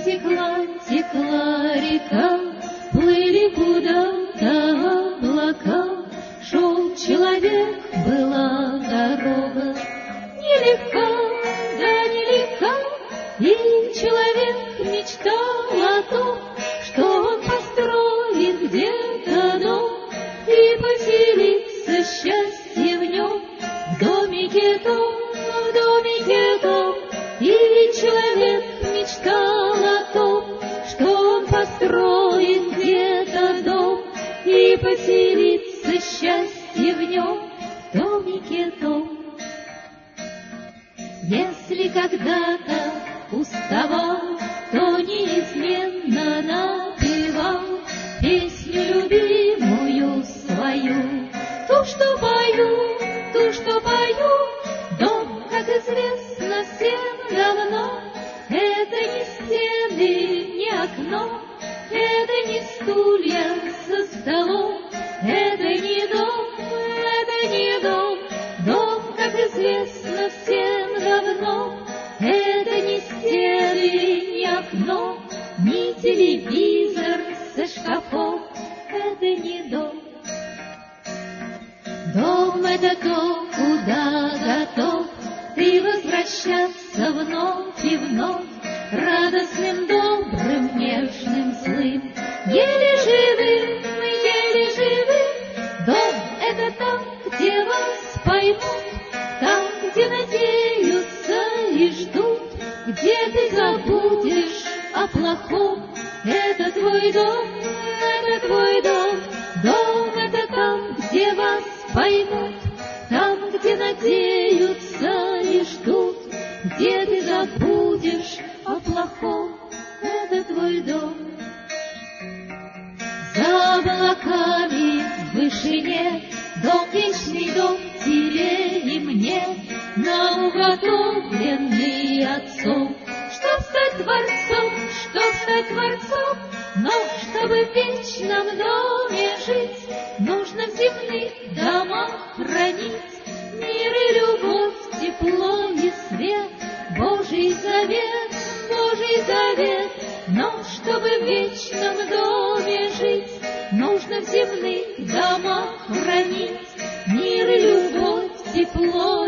текла, текла река, плыли куда-то облака. Шел человек, была дорога, нелегка, да нелегка, и человек мечтал о том, что он построит где-то дом и поселится счастье в нем. В домике том, в домике том, и человек мечтал о том, что он построит где-то дом и поселится счастье в нем, в домике том. Если когда-то уставал, то неизменно напевал песню любимую свою, ту, что пою, ту, что пою. Дом, как известно всем давно, это не стены, не окно, это не стулья со столом, это не дом, это не дом. Дом, как известно всем давно, это не стены, не окно, не телевизор со шкафом, это не дом. Дом — это то, куда готов ты возвращаться вновь и вновь, радостным, добрым, нежным, злым, еле живым, еле живым. Дом — это там, где вас поймут, там, где надеются и ждут, где ты забудешь о плохом. Это твой дом, это твой дом. Дом — это там, где вас поймут, там, где надеются и ждут, где ты забудешь о плохом. Это твой дом. За облаками в вышине дом, вечный дом тебе и мне, науготовленный отцом, чтоб стать творцом, но чтобы в вечном доме жить, нужно в земных домах хранить мир и любовь, тепло и свет, Божий завет, Божий завет. Но чтобы в вечном доме жить, нужно в земных домах хранить мир и любовь, тепло